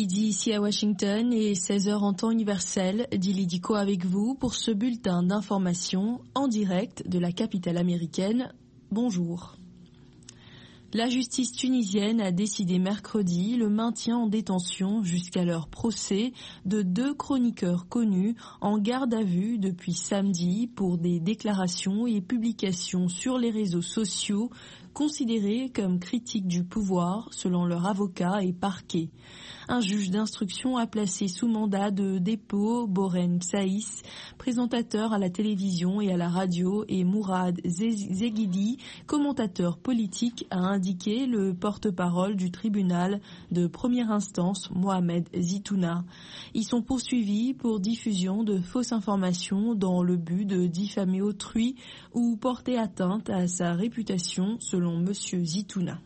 midi ici à Washington et 16h en temps universel. Dili Diko avec vous pour ce bulletin d'information en direct de la capitale américaine. Bonjour. La justice tunisienne a décidé mercredi le maintien en détention jusqu'à leur procès de 2 chroniqueurs connus en garde à vue depuis samedi pour des déclarations et publications sur les réseaux sociaux considérés comme critiques du pouvoir selon leur avocat et parquet. Un juge d'instruction a placé sous mandat de dépôt Borem Saïs, présentateur à la télévision et à la radio, et Mourad Zeghidi, commentateur politique, a indiqué le porte-parole du tribunal de première instance, Mohamed Zitouna. Ils sont poursuivis pour diffusion de fausses informations dans le but de diffamer autrui ou porter atteinte à sa réputation, selon M. Zitouna.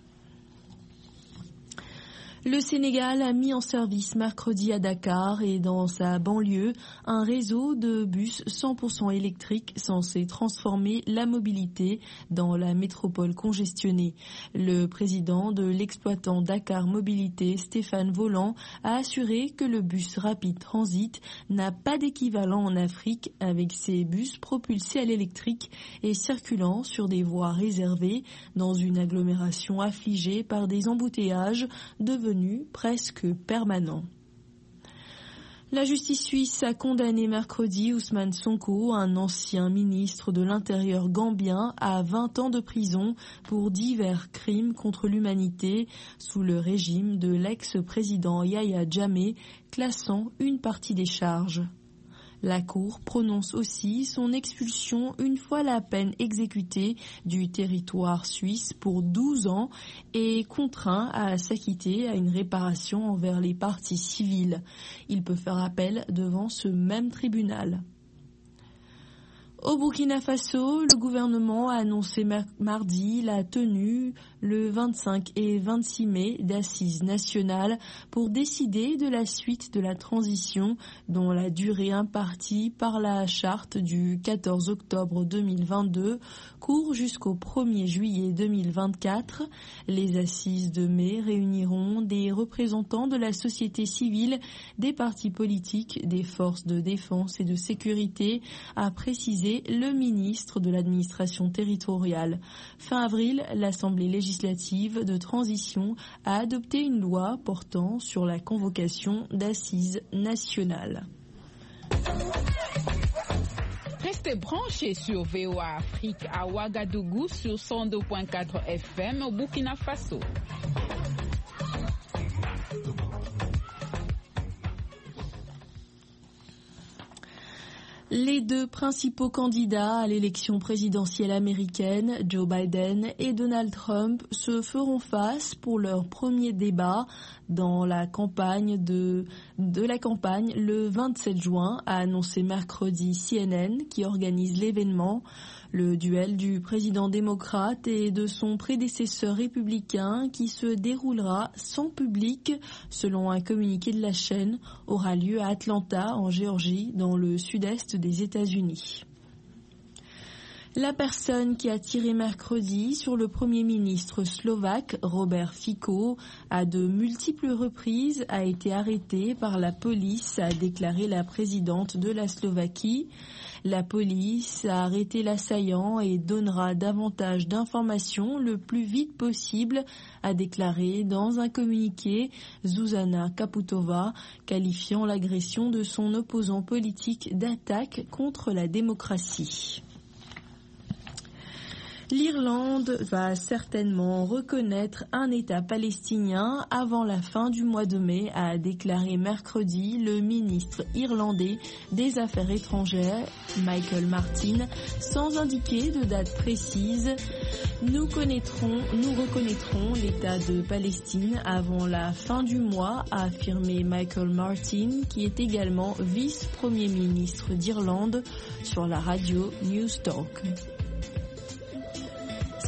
Le Sénégal a mis en service mercredi à Dakar et dans sa banlieue un réseau de bus 100% électriques censé transformer la mobilité dans la métropole congestionnée. Le président de l'exploitant Dakar Mobilité, Stéphane Voland, a assuré que le bus Rapid Transit n'a pas d'équivalent en Afrique, avec ses bus propulsés à l'électrique et circulant sur des voies réservées dans une agglomération affligée par des embouteillages devenus presque permanent. La justice suisse a condamné mercredi Ousmane Sonko, un ancien ministre de l'Intérieur gambien, à 20 ans de prison pour divers crimes contre l'humanité sous le régime de l'ex-président Yahya Jammeh, classant une partie des charges. La Cour prononce aussi son expulsion une fois la peine exécutée du territoire suisse pour 12 ans et contraint à s'acquitter à une réparation envers les parties civiles. Il peut faire appel devant ce même tribunal. Au Burkina Faso, le gouvernement a annoncé mardi la tenue le 25 et 26 mai d'assises nationales pour décider de la suite de la transition dont la durée impartie par la charte du 14 octobre 2022 court jusqu'au 1er juillet 2024. Les assises de mai réuniront des représentants de la société civile, des partis politiques, des forces de défense et de sécurité, a précisé le ministre de l'administration territoriale. Fin avril, l'Assemblée législative de transition a adopté une loi portant sur la convocation d'assises nationales. Restez branchés sur VOA Afrique à Ouagadougou sur 102.4 FM au Burkina Faso. Les 2 principaux candidats à l'élection présidentielle américaine, Joe Biden et Donald Trump, se feront face pour leur premier débat dans la campagne de la campagne le 27 juin, a annoncé mercredi CNN qui organise l'événement. Le duel du président démocrate et de son prédécesseur républicain, qui se déroulera sans public, selon un communiqué de la chaîne, aura lieu à Atlanta, en Géorgie, dans le sud-est des États-Unis. La personne qui a tiré mercredi sur le Premier ministre slovaque, Robert Fico, à de multiples reprises a été arrêtée par la police, a déclaré la présidente de la Slovaquie. La police a arrêté l'assaillant et donnera davantage d'informations le plus vite possible, a déclaré dans un communiqué Zuzana Kaputova, qualifiant l'agression de son opposant politique d'attaque contre la démocratie. L'Irlande va certainement reconnaître un État palestinien avant la fin du mois de mai, a déclaré mercredi le ministre irlandais des Affaires étrangères, Michael Martin, sans indiquer de date précise. Nous reconnaîtrons l'État de Palestine avant la fin du mois, a affirmé Michael Martin, qui est également vice-premier ministre d'Irlande, sur la radio News Talk.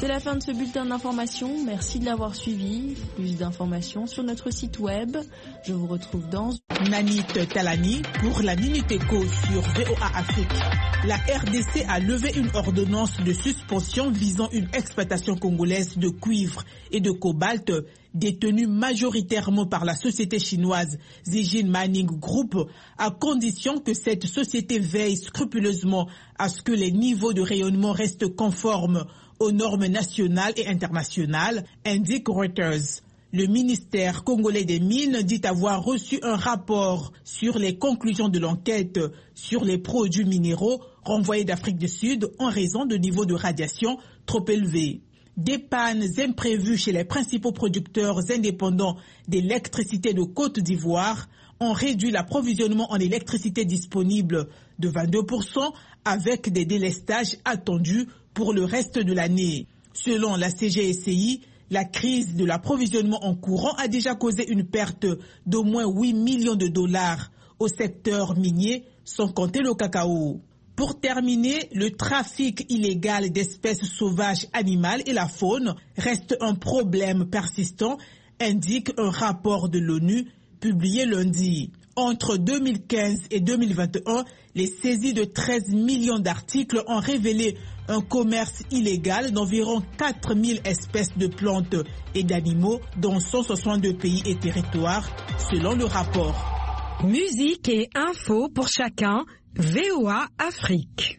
C'est la fin de ce bulletin d'information. Merci de l'avoir suivi. Plus d'informations sur notre site web. Je vous retrouve dans... Nanit Talani pour la Minute Éco sur VOA Afrique. La RDC a levé une ordonnance de suspension visant une exploitation congolaise de cuivre et de cobalt détenue majoritairement par la société chinoise Zijin Mining Group, à condition que cette société veille scrupuleusement à ce que les niveaux de rayonnement restent conformes aux normes nationales et internationales, indique Reuters. Le ministère congolais des Mines dit avoir reçu un rapport sur les conclusions de l'enquête sur les produits minéraux renvoyés d'Afrique du Sud en raison de niveaux de radiation trop élevés. Des pannes imprévues chez les principaux producteurs indépendants d'électricité de Côte d'Ivoire ont réduit l'approvisionnement en électricité disponible de 22% avec des délestages attendus pour le reste de l'année. Selon la CGSCI, la crise de l'approvisionnement en courant a déjà causé une perte d'au moins 8 millions de dollars au secteur minier, sans compter le cacao. Pour terminer, le trafic illégal d'espèces sauvages animales et la faune reste un problème persistant, indique un rapport de l'ONU publié lundi. Entre 2015 et 2021, les saisies de 13 millions d'articles ont révélé un commerce illégal d'environ 4000 espèces de plantes et d'animaux dans 162 pays et territoires, selon le rapport. Musique et info pour chacun, VOA Afrique.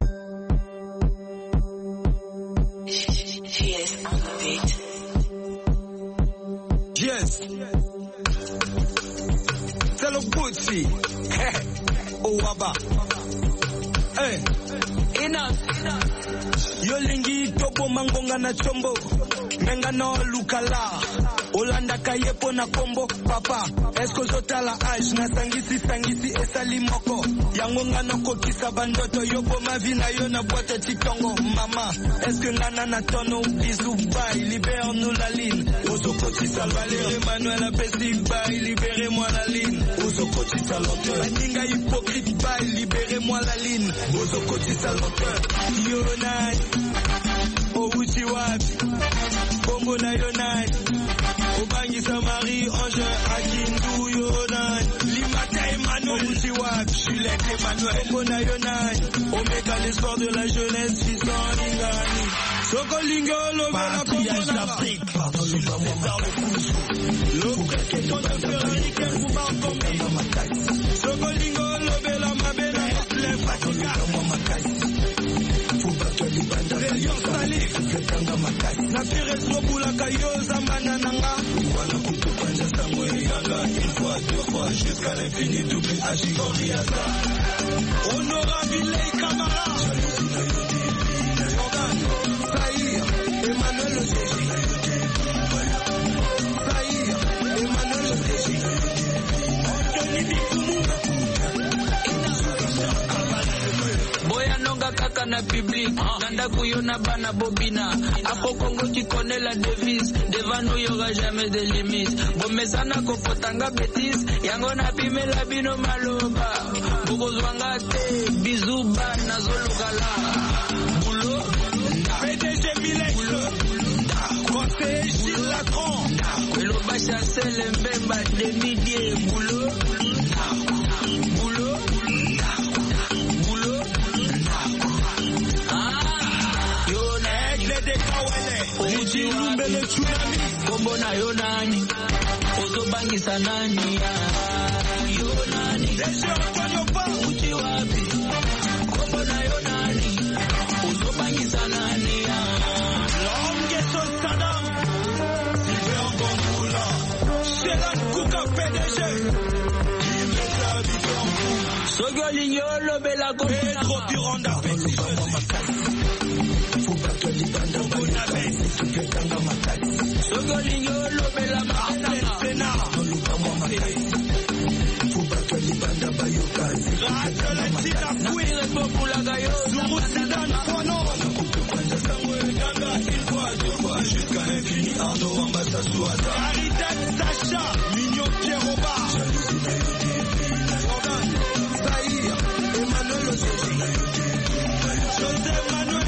Yes. C'est le Butsi. Oh, Waba. Hey. Enough. Yolingi topo mangonga na chombo. Menga no lukala. Olanda kayepo na kombo. Papa, esko zotala age na sangisi esali moko. Yangonga no kokisa bandoto yopo mavina yo na boîte titongo. Mama, eske nana na tono. Bisou bye, libère-nous la ligne. Ozokoti Salvaler, Emmanuel Apesi bye, libérez-moi la ligne. Ozokoti Salvaler, Baninga hypocrite bye, libérez-moi la ligne. Ozokoti Salvaler, Yonai, Ouchi wapi, Bongo na Yonai, Obangi Samari, Ange, Akindu Yonai, Limata Emmanuel, Ouchi wapi, Juliette Emmanuel, Bongo na Yonai, Omega l'espoir de la jeunesse, Fiston Lingani, Sokolingo, Lovela Komona d'Afrique, pardon le bas l'oppression de Ferrari, quel pouvoir commis, Sokolingo, Lovela Mabena, les Fatika, Réunion Salif, Nafire Sobula Kayoza Manananga, voilà Koutou Panja Samwe Yanga, une fois, deux fois, jusqu'à l'infini, double Achigoriaza. Honorable Lei Kamara, Jordan, Zahir, Emmanuel Oseji, Zahir, Emmanuel Oseji, Anthony Bikumu, Boyanonga kaka na public, nanda kuyona bana bobina. Apo Congo tu connais la devise, devant nous y'aura jamais de limite. Bomezana kokotanga bêtise, yango na pime la bino maloba. Bokozwanga te, bisou bana zolukala. Boulot, PDG Milex, conseiller Gilles Lacron, Eloba Chancel Mbemba Demidie, boulot. Lumbele tsunami kombo na yonani ozobangisa nani yonani Deshe Antonio Pa uchi wapi kombo na yonani ozobangisa nani Longue Solstadam Sylvain Gongula Shelan Kuka PDG Kimeta Bikampu Sogolignolo Bela Pedro Pironda Petit Sogolignolo Bela Martena Ratolatina Fouire Popula Gayo Zumusidan Pono une fois, deux fois, jusqu'à l'infini Arnaud Ambassadouada Aridat Sacha Mignon Pierroba Jordan Zahir Emmanuel Oseji José Manuel